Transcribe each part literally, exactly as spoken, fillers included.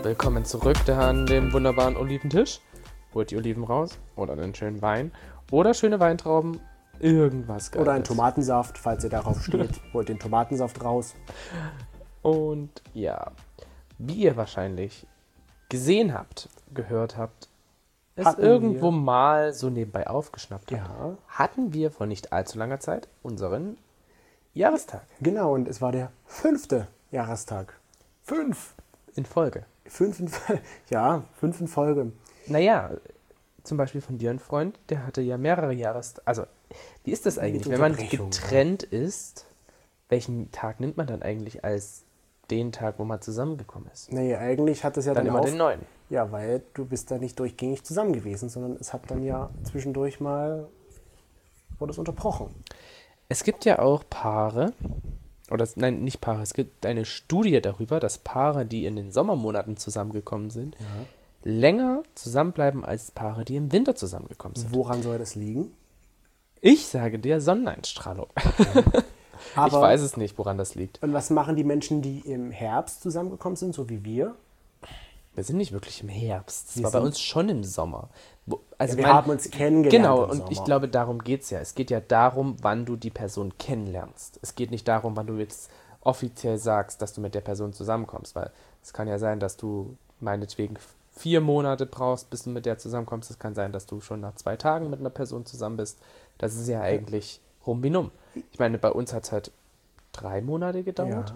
Willkommen zurück da an dem wunderbaren Oliventisch. Holt die Oliven raus oder einen schönen Wein oder schöne Weintrauben, irgendwas Geiles. Oder einen Tomatensaft, falls ihr darauf steht. Holt den Tomatensaft raus. Und ja, wie ihr wahrscheinlich gesehen habt, gehört habt, es Hatten irgendwo wir. mal so nebenbei aufgeschnappt habt, Ja. hatten wir vor nicht allzu langer Zeit unseren Jahrestag Genau, und es war der fünfte Jahrestag. Fünf. in Folge. Fünf in, ja, fünf in Folge. Naja, zum Beispiel von dir ein Freund, der hatte ja mehrere Jahrestage. Also, wie ist das eigentlich, Mit wenn man Unterbrechung, getrennt ist? Welchen Tag nimmt man dann eigentlich als den Tag, wo man zusammengekommen ist? Nee, eigentlich hat es ja Dann dann, immer auf... den neuen. Ja, weil du bist da nicht durchgängig zusammen gewesen, sondern es hat dann ja zwischendurch mal... wurde es unterbrochen. Es gibt ja auch Paare, oder nein, nicht Paare, es gibt eine Studie darüber, dass Paare, die in den Sommermonaten zusammengekommen sind, länger zusammenbleiben als Paare, die im Winter zusammengekommen sind. Woran soll das liegen? Ich sage dir Sonneneinstrahlung. Aber, Ich weiß es nicht, woran das liegt. Und was machen die Menschen, die im Herbst zusammengekommen sind, so wie wir? Wir sind nicht wirklich im Herbst. Es Wir war bei sind- uns schon im Sommer. Wo, also Ja, wir mein- haben uns kennengelernt Genau, im und Sommer. ich glaube, darum geht es ja. Es geht ja darum, wann du die Person kennenlernst. Es geht nicht darum, wann du jetzt offiziell sagst, dass du mit der Person zusammenkommst. Weil es kann ja sein, dass du meinetwegen vier Monate brauchst, bis du mit der zusammenkommst. Es kann sein, dass du schon nach zwei Tagen mit einer Person zusammen bist. Das ist ja eigentlich rum wie numm. Ich meine, bei uns hat es halt drei Monate gedauert.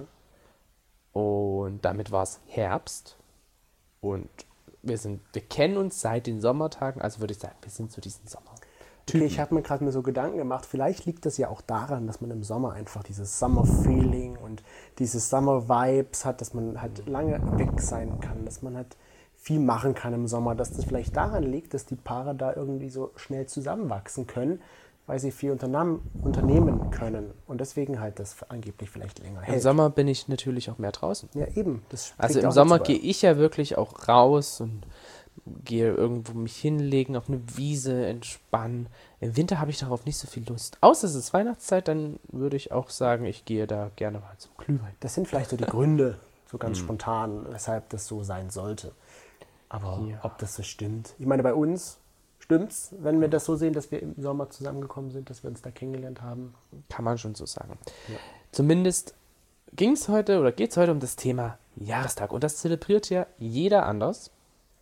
Ja. Und damit war es Herbst. Und wir sind, wir kennen uns seit den Sommertagen, also würde ich sagen, wir sind zu diesem Sommer. Okay, ich habe mir gerade mir so Gedanken gemacht, vielleicht liegt das ja auch daran, dass man im Sommer einfach dieses Summer-Feeling und diese Summer-Vibes hat, dass man halt lange weg sein kann, dass man halt viel machen kann im Sommer, dass das vielleicht daran liegt, dass die Paare da irgendwie so schnell zusammenwachsen können, weil sie viel unternehmen, unternehmen können und deswegen halt das angeblich vielleicht länger Im hält. Sommer bin ich natürlich auch mehr draußen. Ja, eben. Das Also trägt im auch Sommer dazu bei. gehe ich ja wirklich auch raus und gehe irgendwo mich hinlegen, auf eine Wiese, entspannen. Im Winter habe ich darauf nicht so viel Lust. Außer es ist Weihnachtszeit, dann würde ich auch sagen, ich gehe da gerne mal zum Glühwein. Das sind vielleicht so die Gründe, so ganz spontan, weshalb das so sein sollte. Aber Ja. ob das so stimmt? Ich meine, bei uns stimmt's, wenn wir das so sehen, dass wir im Sommer zusammengekommen sind, dass wir uns da kennengelernt haben. Kann man schon so sagen. Ja. Zumindest ging es heute oder geht es heute um das Thema Jahrestag. Und das zelebriert ja jeder anders.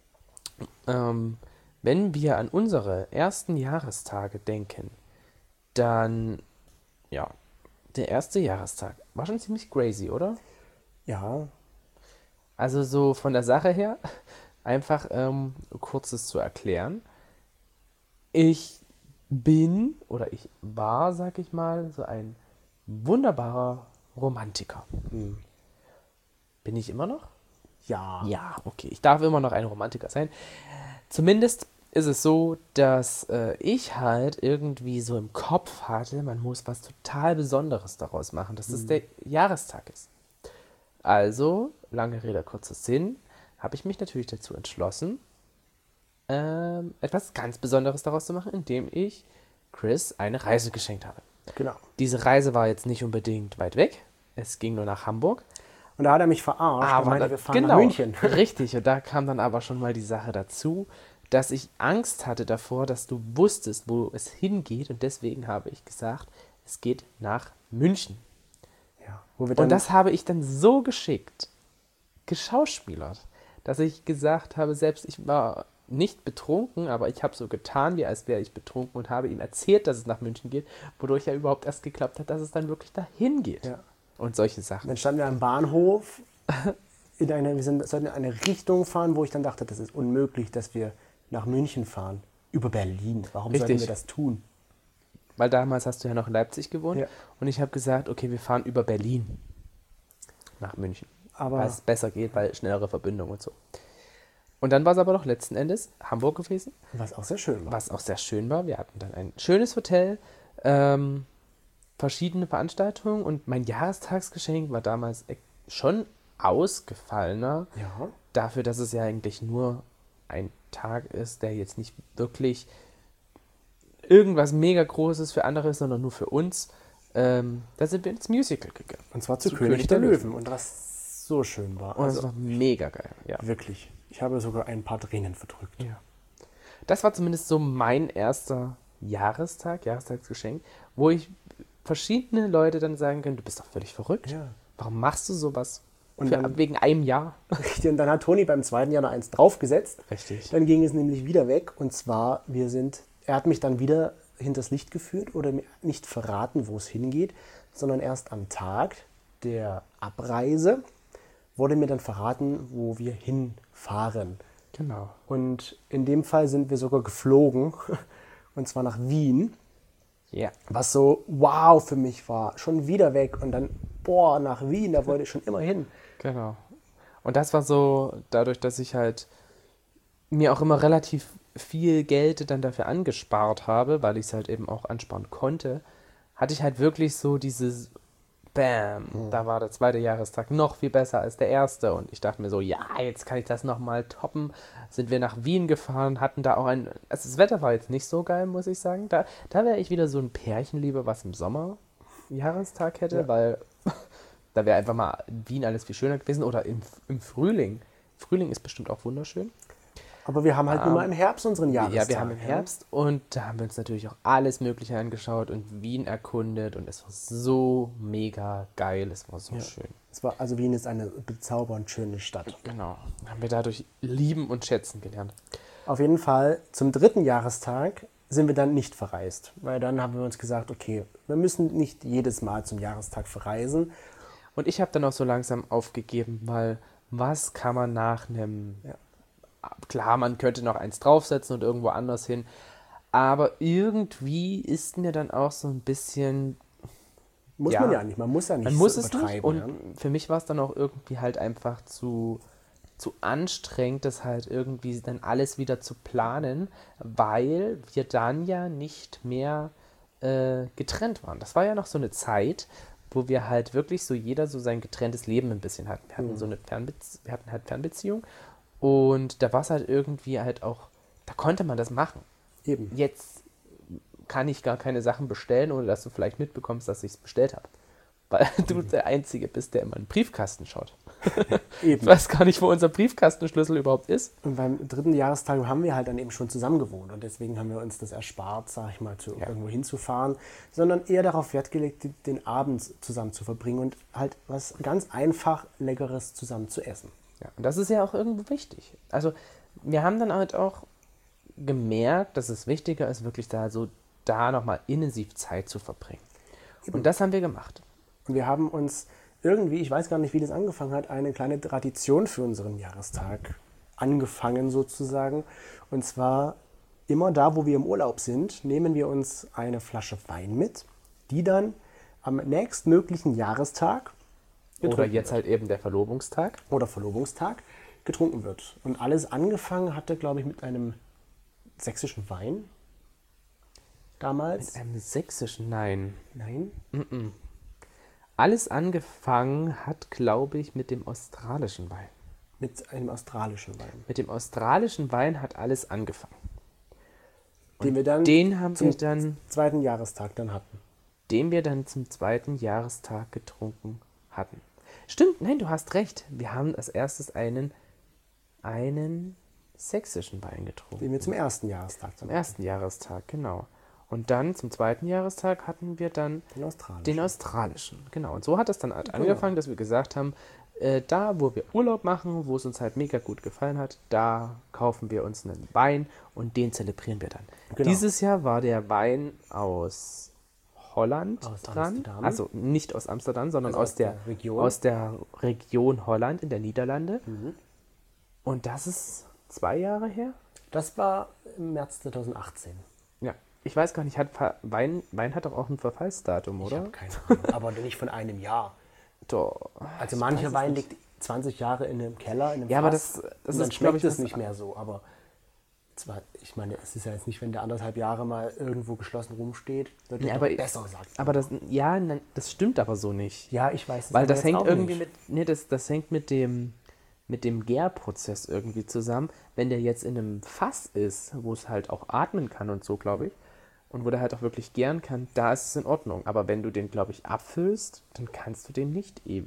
Ähm, wenn wir an unsere ersten Jahrestage denken, dann, ja, der erste Jahrestag war schon ziemlich crazy, oder? Ja, Also so von der Sache her, einfach ähm, kurzes zu erklären. Ich bin oder ich war, sag ich mal, so ein wunderbarer Romantiker. Bin ich immer noch? ja, Ja, okay. Ich darf immer noch ein Romantiker sein. Zumindest ist es so, dass äh, ich halt irgendwie so im Kopf hatte, man muss was total Besonderes daraus machen, dass es der Jahrestag ist. Also, lange Rede, kurzer Sinn, habe ich mich natürlich dazu entschlossen, ähm, etwas ganz Besonderes daraus zu machen, indem ich Chris eine Reise geschenkt habe. genau. Diese Reise war jetzt nicht unbedingt weit weg. Es ging nur nach Hamburg. Und da hat er mich verarscht und meinte, da- wir fahren genau, nach München. Richtig, und da kam dann aber schon mal die Sache dazu, dass ich Angst hatte davor, dass du wusstest, wo es hingeht. Und deswegen habe ich gesagt, es geht nach München. Ja, wo wir dann, Und das habe ich dann so geschickt geschauspielert, dass ich gesagt habe, selbst ich war nicht betrunken, aber ich habe so getan, wie als wäre ich betrunken und habe ihm erzählt, dass es nach München geht, wodurch ja überhaupt erst geklappt hat, dass es dann wirklich dahin geht. Ja. Und solche Sachen. dann standen wir am Bahnhof, in eine, wir sind, sollten in eine Richtung fahren, wo ich dann dachte, das ist unmöglich, dass wir nach München fahren. Über Berlin. Warum sollten Richtig. wir das tun? Weil damals hast du ja noch in Leipzig gewohnt. Ja. Und ich habe gesagt, okay, wir fahren über Berlin nach München. Aber- weil es besser geht, weil schnellere Verbindung und so. Und dann war es aber doch letzten Endes Hamburg gewesen, Was auch sehr schön war. was auch sehr schön war. Wir hatten dann ein schönes Hotel, ähm, verschiedene Veranstaltungen und mein Jahrestagsgeschenk war damals e- schon ausgefallener. Ja. Dafür, dass es ja eigentlich nur ein Tag ist, der jetzt nicht wirklich irgendwas mega Großes für andere ist, sondern nur für uns. Ähm, da sind wir ins Musical gegangen. Und zwar zu, Zu König, der, Löwen. Und was so schön war. Und es Also war mega geil, ja. wirklich. Ich habe sogar ein paar Tränen verdrückt. Ja. Das war zumindest so mein erster Jahrestag, Jahrestagsgeschenk, wo ich verschiedene Leute dann sagen können, du bist doch völlig verrückt. Ja. Warum machst du sowas? Und Für, dann- wegen einem Jahr. Richtig, und dann hat Toni beim zweiten Jahr noch eins draufgesetzt. Richtig. Dann ging es nämlich wieder weg. Und zwar, wir sind, er hat mich dann wieder hinters Licht geführt oder mir nicht verraten, wo es hingeht, sondern erst am Tag der Abreise wurde mir dann verraten, wo wir hinfahren. Genau. Und in dem Fall sind wir sogar geflogen, und zwar nach Wien, Ja. was so wow für mich war. Schon wieder weg und dann, boah, nach Wien, da wollte ich schon immer hin. Genau. Und das war so, dadurch, dass ich halt mir auch immer relativ viel Geld dann dafür angespart habe, weil ich es halt eben auch ansparen konnte, hatte ich halt wirklich so dieses Bam, da war der zweite Jahrestag noch viel besser als der erste und ich dachte mir so, ja, jetzt kann ich das nochmal toppen. Sind wir nach Wien gefahren, hatten da auch ein, also das Wetter war jetzt nicht so geil, muss ich sagen. Da, da wäre ich wieder so ein Pärchen lieber, was im Sommer Jahrestag hätte, Ja. weil da wäre einfach mal Wien alles viel schöner gewesen oder im, im Frühling. Frühling ist bestimmt auch wunderschön. Aber wir haben halt nur mal im Herbst unseren Jahrestag. Ja, wir haben im Herbst und da haben wir uns natürlich auch alles Mögliche angeschaut und Wien erkundet und es war so mega geil, es war so schön. Es war, also Wien ist eine bezaubernd schöne Stadt. Genau, haben wir dadurch lieben und schätzen gelernt. Auf jeden Fall, zum dritten Jahrestag sind wir dann nicht verreist. Weil dann haben wir uns gesagt, okay, wir müssen nicht jedes Mal zum Jahrestag verreisen. Und ich habe dann auch so langsam aufgegeben, weil was kann man nach einem... Ja. Klar, man könnte noch eins draufsetzen und irgendwo anders hin, aber irgendwie ist mir dann auch so ein bisschen... Muss Ja. man ja nicht, man muss ja nicht Man so muss es nicht übertreiben. und ja. für mich war es dann auch irgendwie halt einfach zu, zu anstrengend, das halt irgendwie dann alles wieder zu planen, weil wir dann ja nicht mehr äh, getrennt waren. Das war ja noch so eine Zeit, wo wir halt wirklich so jeder so sein getrenntes Leben ein bisschen hatten. Wir hatten so eine Fernbezie- wir hatten halt Fernbeziehung und da war es halt irgendwie halt auch, da konnte man das machen. Eben. Jetzt kann ich gar keine Sachen bestellen, ohne dass du vielleicht mitbekommst, dass ich es bestellt habe. Weil du der Einzige bist, der immer in den Briefkasten schaut. Ich Eben. weiß gar nicht, wo unser Briefkastenschlüssel überhaupt ist. Und beim dritten Jahrestag haben wir halt dann eben schon zusammen gewohnt und deswegen haben wir uns das erspart, sag ich mal, zu Ja. irgendwo hinzufahren, sondern eher darauf Wert gelegt, die- den Abend zusammen zu verbringen und halt was ganz einfach Leckeres zusammen zu essen. Ja, und das ist ja auch irgendwo wichtig. Also wir haben dann halt auch gemerkt, dass es wichtiger ist, wirklich da so da nochmal intensiv Zeit zu verbringen. Und das haben wir gemacht. Und wir haben uns irgendwie, ich weiß gar nicht, wie das angefangen hat, eine kleine Tradition für unseren Jahrestag angefangen sozusagen. Und zwar immer da, wo wir im Urlaub sind, nehmen wir uns eine Flasche Wein mit, die dann am nächstmöglichen Jahrestag Oder getrunken jetzt halt eben der Verlobungstag. oder Verlobungstag getrunken wird. Und alles angefangen hatte, glaube ich, mit einem sächsischen Wein damals. Einem sächsischen, nein. Nein? Alles angefangen hat, glaube ich, mit dem australischen Wein. Mit einem australischen Wein. Mit dem australischen Wein hat alles angefangen. Den wir dann Den haben zum wir dann, zweiten Jahrestag dann hatten. den wir dann zum zweiten Jahrestag getrunken hatten. Stimmt, nein, du hast recht. Wir haben als erstes einen, einen sächsischen Wein getrunken. Den wir zum ersten Jahrestag Zum ersten Jahrestag, genau. Und dann zum zweiten Jahrestag hatten wir dann Den australischen. den australischen. Genau. Und so hat es dann halt angefangen, dass wir gesagt haben, äh, da, wo wir Urlaub machen, wo es uns halt mega gut gefallen hat, da kaufen wir uns einen Wein und den zelebrieren wir dann. Genau. Dieses Jahr war der Wein aus Holland Aus dran. Amsterdam. Also nicht aus Amsterdam, sondern Also aus, aus der, der Region. aus der Region Holland in der Niederlande. Mhm. Und das ist zwei Jahre her? Das war im März zweitausendachtzehn. Ja. Ich weiß gar nicht, hat Ver- Wein, Wein hat doch auch ein Verfallsdatum, Ich oder? habe keine Ahnung, aber nicht von einem Jahr. Doch. Also Ich mancher weiß es Wein nicht. liegt zwanzig Jahre in einem Keller, in einem Ja, aber Fass, das- das und dann ist, glaub schmeckt ich, es was- nicht mehr so. Aber zwar, ich meine, es ist ja jetzt nicht, wenn der anderthalb Jahre mal irgendwo geschlossen rumsteht, wird Ja, der aber, doch besser, sagt man. aber das, ja, nein, das stimmt aber so nicht. Ja, ich weiß es Weil aber das jetzt hängt auch irgendwie nicht. mit, nee, das, das hängt mit dem, mit dem Gärprozess irgendwie zusammen. Wenn der jetzt in einem Fass ist, wo es halt auch atmen kann und so, glaube ich, und wo der halt auch wirklich gären kann, da ist es in Ordnung. Aber wenn du den, glaube ich, abfüllst, dann kannst du den nicht ewig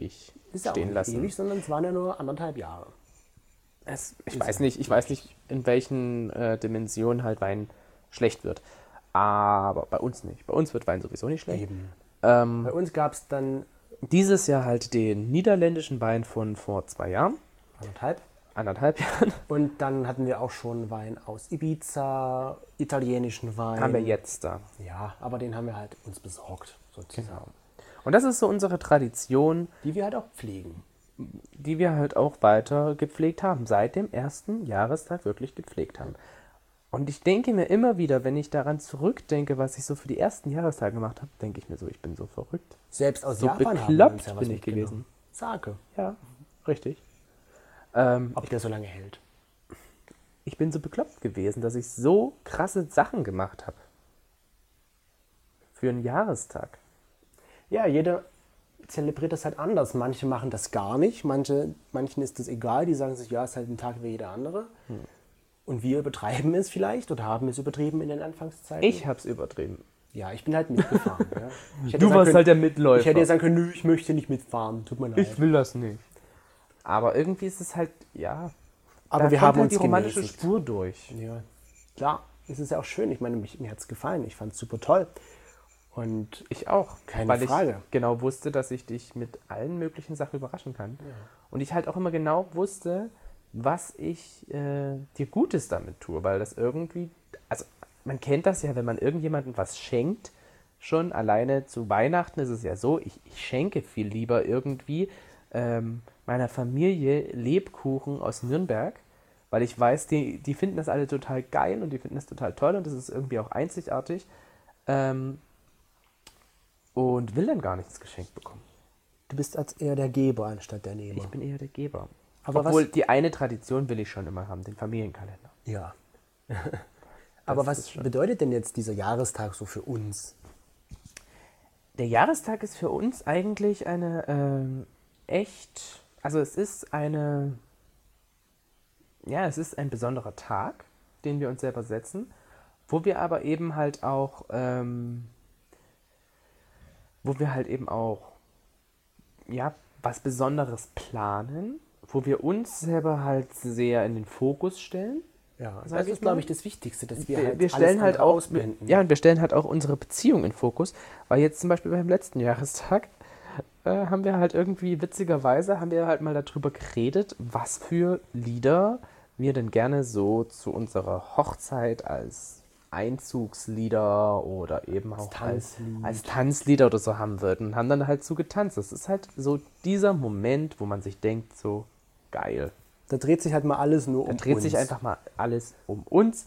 Ist ja auch stehen nicht lassen. ewig, sondern es waren ja nur anderthalb Jahre. Es, ich Ist weiß ja nicht, ich weiß nicht, in welchen äh, Dimensionen halt Wein schlecht wird. Aber bei uns nicht. Bei uns wird Wein sowieso nicht schlecht. Eben. Ähm, Bei uns gab es dann dieses Jahr halt den niederländischen Wein von vor zwei Jahren, anderthalb. anderthalb Jahren, Und dann hatten wir auch schon Wein aus Ibiza, italienischen Wein. haben wir jetzt da. Ja, aber den haben wir halt uns besorgt, sozusagen. Genau. Und das ist so unsere Tradition, Die wir halt auch pflegen. die wir halt auch weiter gepflegt haben, seit dem ersten Jahrestag wirklich gepflegt haben. Und ich denke mir immer wieder, wenn ich daran zurückdenke, was ich so für die ersten Jahrestage gemacht habe, denke ich mir so, ich bin so verrückt. Selbst aus So Japan haben wir bekloppt uns ja was bin ich mitgenommen. gewesen. Sake. Ja, richtig. Ähm, Ob der so lange hält. ich bin so bekloppt gewesen, dass ich so krasse Sachen gemacht habe. Für einen Jahrestag. Ja, jeder zelebriert das halt anders. Manche machen das gar nicht, manche, manchen ist das egal, die sagen sich, ja, ist halt ein Tag wie jeder andere. Hm. Und wir übertreiben es vielleicht oder haben es übertrieben in den Anfangszeiten. Ich hab's übertrieben. Ja, ich bin halt mitgefahren. ja. Ich hätte Du sagen warst können, halt der Mitläufer. Ich hätte ja sagen können, nö, ich möchte nicht mitfahren, tut mir leid. Ich will das nicht. Aber irgendwie ist es halt, ja. Aber da wir kommt haben halt uns die romantische gemäßigt. Spur durch. Ja, klar, es ist ja auch schön. Ich meine, mich, mir hat es gefallen. Ich fand es super toll. Und Ich auch. Keine weil Frage. ich genau wusste, dass ich dich mit allen möglichen Sachen überraschen kann. Und ich halt auch immer genau wusste, was ich äh, dir Gutes damit tue. Weil das irgendwie, also man kennt das ja, wenn man irgendjemandem was schenkt, schon alleine zu Weihnachten ist es ja so, ich, ich schenke viel lieber irgendwie ähm, meiner Familie Lebkuchen aus Nürnberg, weil ich weiß, die, die finden das alle total geil und die finden das total toll und das ist irgendwie auch einzigartig. Ähm, und will dann gar nichts geschenkt bekommen. du bist als eher der Geber anstatt der Nehmer. Ich bin eher der Geber. Aber Obwohl, was- die eine Tradition will ich schon immer haben, den Familienkalender. Ja. Aber Das was ist schon- bedeutet denn jetzt dieser Jahrestag so für uns? Der Jahrestag ist für uns eigentlich eine ähm, echt, also es ist eine, ja, es ist ein besonderer Tag, den wir uns selber setzen, wo wir aber eben halt auch, ähm, wo wir halt eben auch, ja, was Besonderes planen, wo wir uns selber halt sehr in den Fokus stellen. Ja, Sag das ich ist, glaube mal. ich, das Wichtigste, dass wir, Wir, halt wir stellen alles halt andere auch, ausblenden. ja, und wir stellen halt auch unsere Beziehung in Fokus, weil jetzt zum Beispiel beim letzten Jahrestag äh, haben wir halt irgendwie, witzigerweise, haben wir halt mal darüber geredet, was für Lieder wir denn gerne so zu unserer Hochzeit als Einzugslieder oder eben auch als, Tanzlied. als Tanzlieder oder so haben würden und haben dann halt so getanzt. Das ist halt so dieser Moment, wo man sich denkt, so geil. Da dreht sich halt mal alles nur Da um dreht uns. sich einfach mal alles um uns.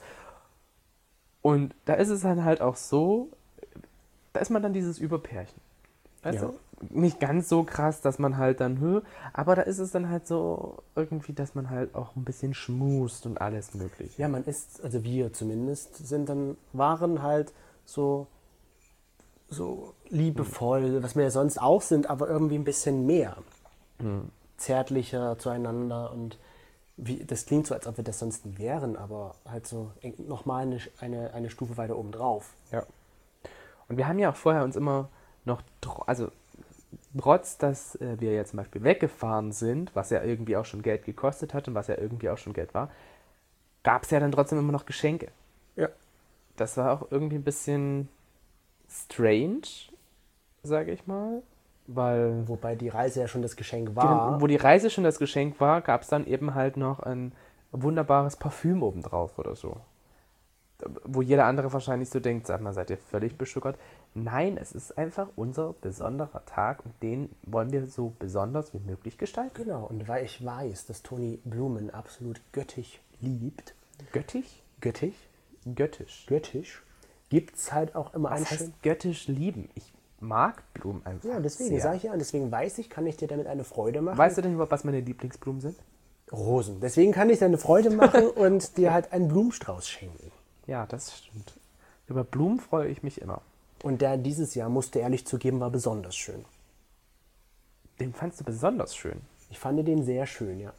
Und da ist es dann halt auch so, da ist man dann dieses Überpärchen. Weißt Ja. du? Nicht ganz so krass, dass man halt dann, hö, aber da ist es dann halt so irgendwie, dass man halt auch ein bisschen schmust und alles mögliche. Ja, man ist, also wir zumindest, sind dann, waren halt so, so liebevoll, was wir ja sonst auch sind, aber irgendwie ein bisschen mehr. Zärtlicher zueinander und wie, das klingt so, als ob wir das sonst nie wären, aber halt so nochmal eine, eine, eine Stufe weiter oben drauf. Ja. Und wir haben ja auch vorher uns immer noch, tr- also trotz, dass äh, wir ja zum Beispiel weggefahren sind, was ja irgendwie auch schon Geld gekostet hat und was ja irgendwie auch schon Geld war, gab es ja dann trotzdem immer noch Geschenke. Ja. Das war auch irgendwie ein bisschen strange, sage ich mal, weil Wobei die Reise ja schon das Geschenk die, war. wo die Reise schon das Geschenk war, gab es dann eben halt noch ein wunderbares Parfüm obendrauf oder so. Wo jeder andere wahrscheinlich so denkt, sag mal, seid ihr völlig beschuckert? Nein, es ist einfach unser besonderer Tag und den wollen wir so besonders wie möglich gestalten. Genau, und weil ich weiß, dass Toni Blumen absolut göttig liebt, Göttig? göttig, Göttisch. göttisch, gibt es halt auch immer Was ein heißt schön. göttisch lieben? Ich mag Blumen einfach. Ja, deswegen sehr. sage ich ja, und deswegen weiß ich, kann ich dir damit eine Freude machen. Weißt du denn überhaupt, was meine Lieblingsblumen sind? Rosen. Deswegen kann ich dir eine Freude machen und dir halt einen Blumenstrauß schenken. Ja, das stimmt. Über Blumen freue ich mich immer. Und der dieses Jahr, musste ehrlich zugeben, war besonders schön. Den fandst du besonders schön. Ich fand den sehr schön, ja.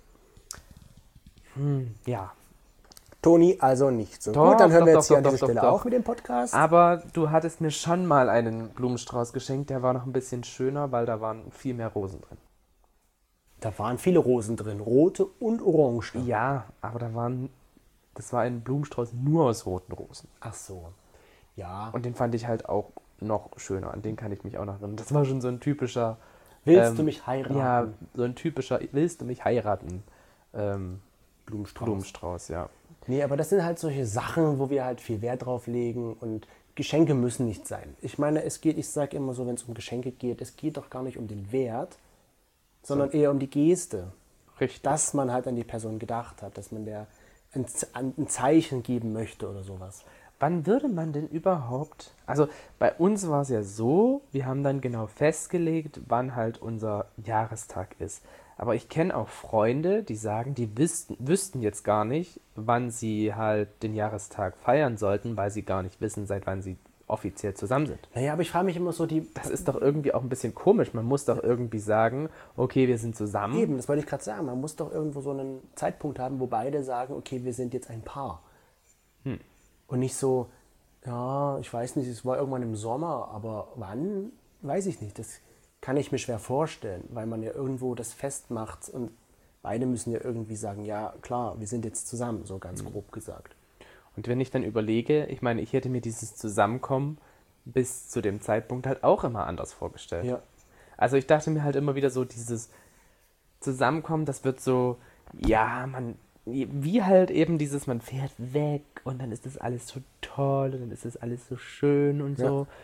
Ja. Toni, also nicht so. Doch, Gut, dann hören doch, wir doch, jetzt hier doch, an dieser doch, Stelle doch. auch mit dem Podcast. Aber du hattest mir schon mal einen Blumenstrauß geschenkt, der war noch ein bisschen schöner, weil da waren viel mehr Rosen drin. Da waren viele Rosen drin, rote und orange. Ja, aber da waren, das war ein Blumenstrauß nur aus roten Rosen. Ach so, ja. Und den fand ich halt auch noch schöner. An den kann ich mich auch noch erinnern. Das war schon so ein typischer... Willst ähm, du mich heiraten? Ja, so ein typischer Willst du mich heiraten ähm, Blumenstrauß. Blumenstrauß, ja. Nee, aber das sind halt solche Sachen, wo wir halt viel Wert drauf legen und Geschenke müssen nicht sein. Ich meine, es geht, ich sage immer so, wenn es um Geschenke geht, es geht doch gar nicht um den Wert, sondern eher um die Geste. Richtig. Dass man halt an die Person gedacht hat, dass man der ein, ein Zeichen geben möchte oder sowas. Wann würde man denn überhaupt, also bei uns war es ja so, wir haben dann genau festgelegt, wann halt unser Jahrestag ist. Aber ich kenne auch Freunde, die sagen, die wüssten, wüssten jetzt gar nicht, wann sie halt den Jahrestag feiern sollten, weil sie gar nicht wissen, seit wann sie offiziell zusammen sind. Naja, aber ich frage mich immer so, die... Das ist doch irgendwie auch ein bisschen komisch. Man muss doch irgendwie sagen, okay, wir sind zusammen. Eben, das wollte ich gerade sagen. Man muss doch irgendwo so einen Zeitpunkt haben, wo beide sagen, okay, wir sind jetzt ein Paar. Hm. Und nicht so, ja, ich weiß nicht, es war irgendwann im Sommer, aber wann, weiß ich nicht. Das kann ich mir schwer vorstellen, weil man ja irgendwo das festmacht und beide müssen ja irgendwie sagen, ja, klar, wir sind jetzt zusammen, so ganz grob gesagt. Und wenn ich dann überlege, ich meine, ich hätte mir dieses Zusammenkommen bis zu dem Zeitpunkt halt auch immer anders vorgestellt. Ja. Also ich dachte mir halt immer wieder so, dieses Zusammenkommen, das wird so, ja, man, wie halt eben dieses, man fährt weg und dann ist das alles so toll und dann ist das alles so schön und so. Ja.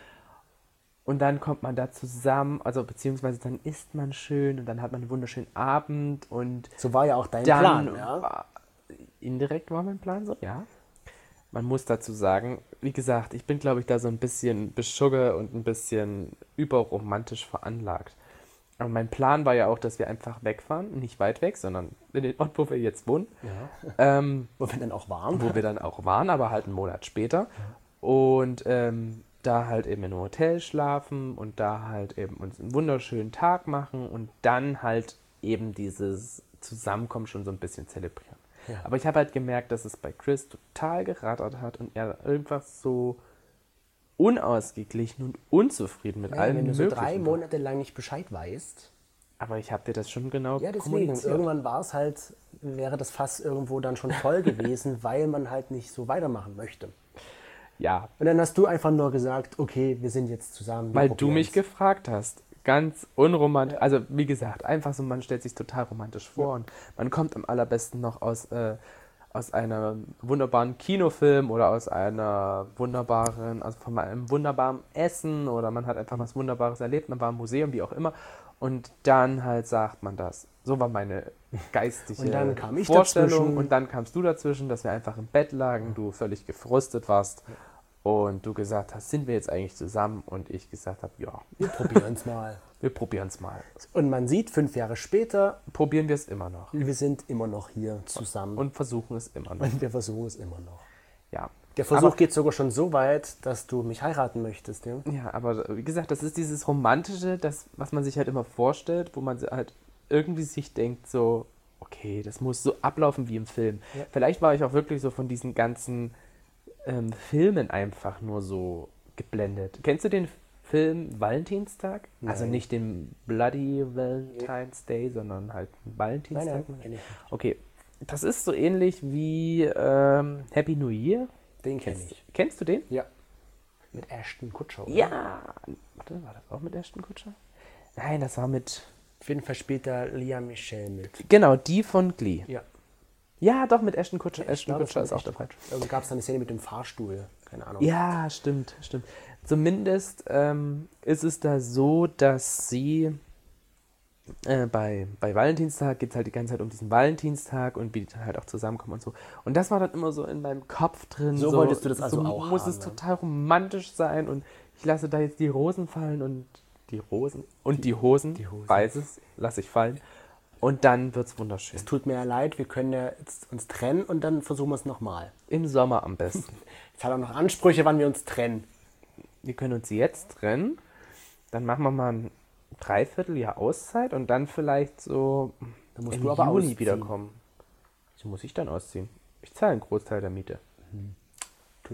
Und dann kommt man da zusammen, also beziehungsweise dann isst man schön und dann hat man einen wunderschönen Abend und So war ja auch dein dann Plan, ja? war, indirekt war mein Plan so, ja. Man muss dazu sagen, wie gesagt, ich bin, glaube ich, da so ein bisschen beschugge und ein bisschen überromantisch veranlagt. Aber mein Plan war ja auch, dass wir einfach wegfahren, nicht weit weg, sondern in den Ort, wo wir jetzt wohnen. Ja. Ähm, Wo wir dann auch waren. wo wir dann auch waren, aber halt einen Monat später. Und ähm, da halt eben in einem Hotel schlafen und da halt eben uns einen wunderschönen Tag machen und dann halt eben dieses Zusammenkommen schon so ein bisschen zelebrieren. Ja. Aber ich habe halt gemerkt, dass es bei Chris total gerattert hat und er einfach so unausgeglichen und unzufrieden mit Ja, allem wenn du so Möglichen drei war. Monate lang nicht Bescheid weißt. Aber ich habe dir das schon genau Ja, deswegen. kommuniziert. Irgendwann war es halt, wäre das Fass irgendwo dann schon voll gewesen, weil man halt nicht so weitermachen möchte. Ja, Und dann hast du einfach nur gesagt, okay, wir sind jetzt zusammen. wir weil du probieren's. mich gefragt hast. Ganz unromantisch. Also, wie gesagt, einfach so, man stellt sich total romantisch vor. Und man kommt am allerbesten noch aus, äh, aus einem wunderbaren Kinofilm oder aus einer wunderbaren, also von einem wunderbaren Essen oder man hat einfach was Wunderbares erlebt, man war im Museum, wie auch immer. Und dann halt sagt man das. So war meine geistige Und dann kam ich Vorstellung. dazwischen. Und dann kamst du dazwischen, dass wir einfach im Bett lagen, du völlig gefrustet warst. Und du gesagt hast, sind wir jetzt eigentlich zusammen? Und ich gesagt habe, ja, Wir probieren es mal. wir probieren es mal. Und man sieht, fünf Jahre später, Probieren wir es immer noch. wir sind immer noch hier zusammen. Und versuchen es immer noch. Und wir versuchen es immer noch. Ja. Der Versuch aber, geht sogar schon so weit, dass du mich heiraten möchtest. Ja? ja, aber wie gesagt, das ist dieses Romantische, das, was man sich halt immer vorstellt, wo man halt irgendwie sich denkt, so, okay, das muss so ablaufen wie im Film. Ja. Vielleicht war ich auch wirklich so von diesen ganzen ähm, Filmen einfach nur so geblendet. Kennst du den Film Valentinstag? Also Nein. nicht den Bloody Valentine's Day, sondern halt Valentinstag. Nein, nein, kenn ich nicht. Okay, das ist so ähnlich wie ähm, Happy New Year. Den kenne ich. Kennst du den? Ja. Mit Ashton Kutcher. oder? Ja. Warte, war das auch mit Ashton Kutcher? Nein, das war mit... Auf jeden Fall spielt da Lea Michele mit. Genau, die von Glee. Ja. Ja, doch, mit Ashton Kutcher. Ich Ashton glaube, Kutcher das ist war auch dabei. Irgendwie gab es da eine Szene mit dem Fahrstuhl. Keine Ahnung. Ja, stimmt, stimmt. Zumindest ähm, ist es da so, dass sie äh, bei, bei Valentinstag geht es halt die ganze Zeit um diesen Valentinstag und wie die dann halt auch zusammenkommen und so. Und das war dann immer so in meinem Kopf drin. So wolltest du das also auch muss haben, es ne? total romantisch sein und ich lasse da jetzt die Rosen fallen und die Rosen und die Hosen, die Hosen. beides lasse ich fallen. Und dann wird es wunderschön. Es tut mir ja leid, wir können ja jetzt uns trennen und dann versuchen wir es nochmal. Im Sommer am besten. Jetzt hat er noch Ansprüche, wann wir uns trennen. Wir können uns jetzt trennen, dann machen wir mal ein Dreivierteljahr Auszeit und dann vielleicht so Dann musst im du aber Juni ausziehen. wiederkommen. So muss ich dann ausziehen. Ich zahle einen Großteil der Miete.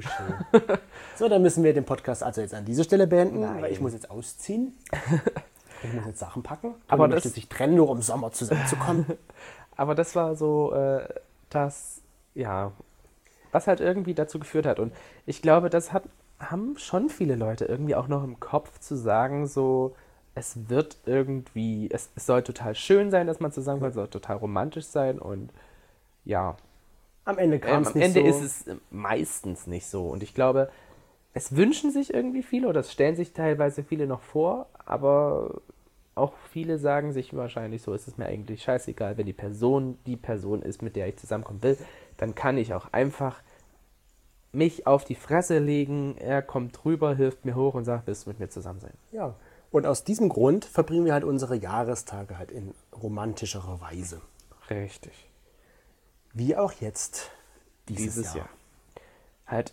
Touché. So, dann müssen wir den Podcast also jetzt an dieser Stelle beenden, Nein. weil ich muss jetzt ausziehen. Ich muss jetzt Sachen packen. Aber Aber möchte das- sich trennen, nur um Sommer zusammenzukommen. Aber das war so, äh, das, ja, was halt irgendwie dazu geführt hat. Und ich glaube, das hat, haben schon viele Leute irgendwie auch noch im Kopf zu sagen, so, es wird irgendwie, es, es soll total schön sein, dass man zusammenkommt, es soll total romantisch sein und ja, Am Ende kam ähm, es am nicht Ende so. ist es äh, meistens nicht so. Und ich glaube, es wünschen sich irgendwie viele oder es stellen sich teilweise viele noch vor, aber auch viele sagen sich wahrscheinlich so, ist es mir eigentlich scheißegal, wenn die Person die Person ist, mit der ich zusammenkommen will, dann kann ich auch einfach mich auf die Fresse legen, er kommt drüber, hilft mir hoch und sagt, willst du mit mir zusammen sein? Ja. Und aus diesem Grund verbringen wir halt unsere Jahrestage halt in romantischerer Weise. Richtig. Wie auch jetzt dieses, Dieses Jahr. Jahr. Halt,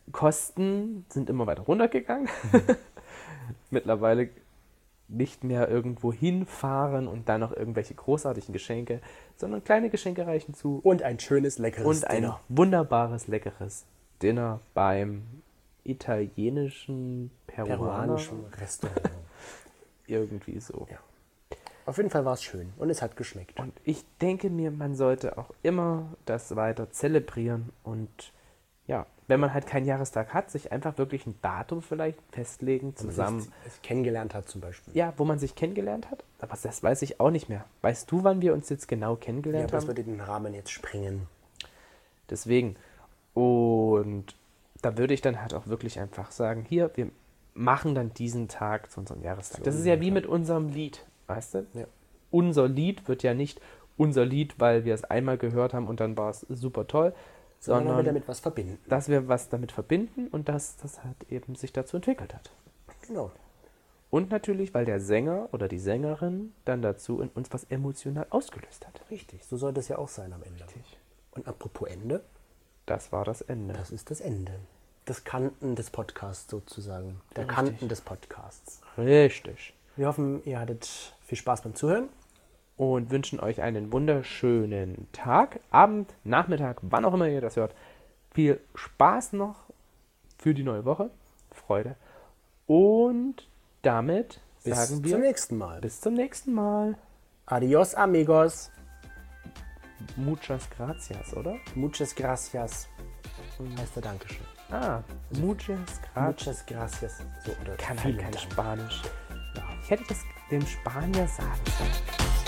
Kosten sind immer weiter runtergegangen. Mittlerweile nicht mehr irgendwo hinfahren und dann noch irgendwelche großartigen Geschenke, sondern kleine Geschenke reichen zu Und ein schönes, leckeres und ein Dinner. wunderbares, leckeres Dinner beim italienischen Peruaner. Peruanischen Restaurant. Irgendwie so. Ja. Auf jeden Fall war es schön und es hat geschmeckt. Und ich denke mir, man sollte auch immer das weiter zelebrieren und ja, wenn man halt keinen Jahrestag hat, sich einfach wirklich ein Datum vielleicht festlegen, zusammen. Sich es kennengelernt hat zum Beispiel. Ja, wo man sich kennengelernt hat, aber das weiß ich auch nicht mehr. Weißt du, wann wir uns jetzt genau Ja, kennengelernt aber das haben? würde den Rahmen jetzt sprengen. Deswegen. Und da würde ich dann halt auch wirklich einfach sagen, hier, wir machen dann diesen Tag zu unserem Jahrestag. Zu Das ist unserem ja wie mit unserem Lied, weißt du? Ja. Unser Lied wird ja nicht unser Lied, weil wir es einmal gehört haben und dann war es super toll, Sondern sondern wir damit was verbinden. dass wir was damit verbinden und dass das halt eben sich dazu entwickelt hat. Genau. Und natürlich, weil der Sänger oder die Sängerin dann dazu in uns was emotional ausgelöst hat. Richtig, so soll das ja auch sein am Ende. Richtig. Und apropos Ende, Das war das Ende. das ist das Ende. Das Kanten des Podcasts sozusagen. Der Richtig. Kanten des Podcasts. Richtig. Wir hoffen, ihr hattet viel Spaß beim Zuhören. Und wünschen euch einen wunderschönen Tag, Abend, Nachmittag, wann auch immer ihr das hört. Viel Spaß noch für die neue Woche, Freude. Und damit Bis sagen wir zum nächsten Mal. bis zum nächsten Mal. Adios, amigos. Muchas gracias, oder? Muchas gracias. Heißt der Dankeschön. Ah, muchas gracias. Muchas gracias. So, oder Kann halt vielen kein Dank. Spanisch. Ich hätte das dem Spanier sagen sollen.